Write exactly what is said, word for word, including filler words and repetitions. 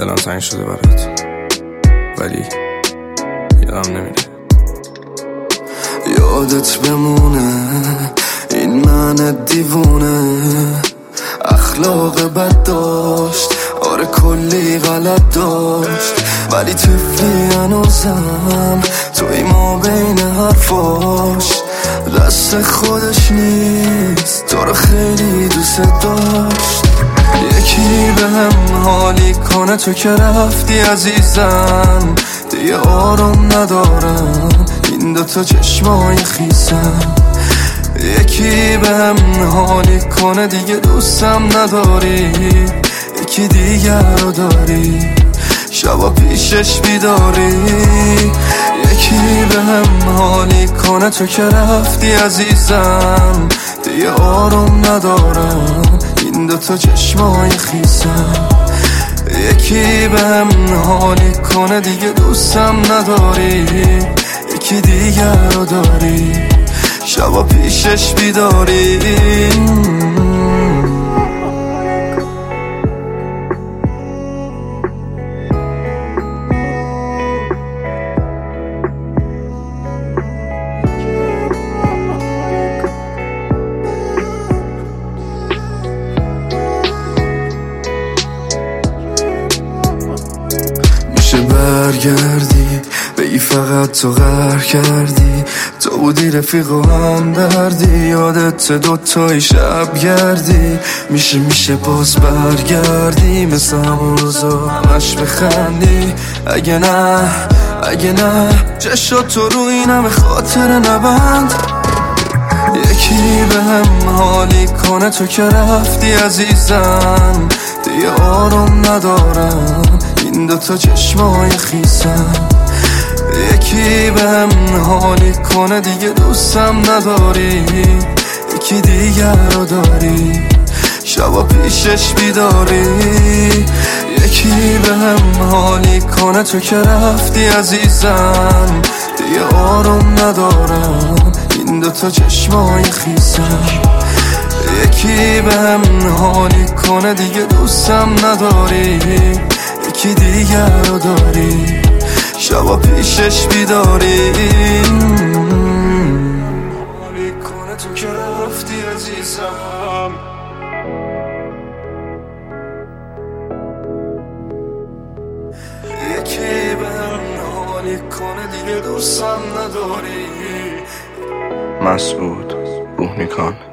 دلم تنگ شده برات، ولی یادم نمیره. یادت بمونه این من دیوونه، اخلاق بد داشت، آره کلی غلط داشت، ولی طفلی هنوزم توی ما بین حرفاش. دست خودش نیست، تو رو خیلی دوست داشت. یکی به هم حالی کنه تو که رفتی عزیزم، دیگه آروم ندارم این دوتا چشمای خیسم. یکی به هم حالی کنه دیگه دوستم نداری، یکی دیگر رو داری شبا پیشش بیداری. یکی به هم حالی کنه تو که رفتی عزیزم، دیگه آروم ندارم این دوتا چشمای خیسم. یکی به هم حالی کنه دیگه دوستم نداری، یکی دیگر رو داری شبا پیشش بیداری. میشه برگردی بگی فقط تو غر کردی، تو بودی رفیق و هم دردی، یادت دوتایی شب گردی. میشه میشه باز برگردی مثل همون روزا همش بخندی. اگه نه اگه نه چشات تو رو این همه خاطر نبند. یکی به هم حالی کنه تو که رفتی عزیزم، دیگه آروم ندارم این دوتا چشمای خیسم. یکی به هم حالی کنه دیگه دوستم نداری، یکی دیگر رو داری شبا پیشش بیداری. یکی به هم حالی کنه تو که رفتی عزیزم، دیگه آروم ندارم این دوتا چشمای خیسم. یکی به هم حالی کنه دیگه دوستم نداری، یکی دیگر رو داری شبا پیشش بیداری. حالی کنه تو که رفتی عزیزم، یکی به هم حالی کنه دیگه دوستم نداری. مسعود بوهنیکان.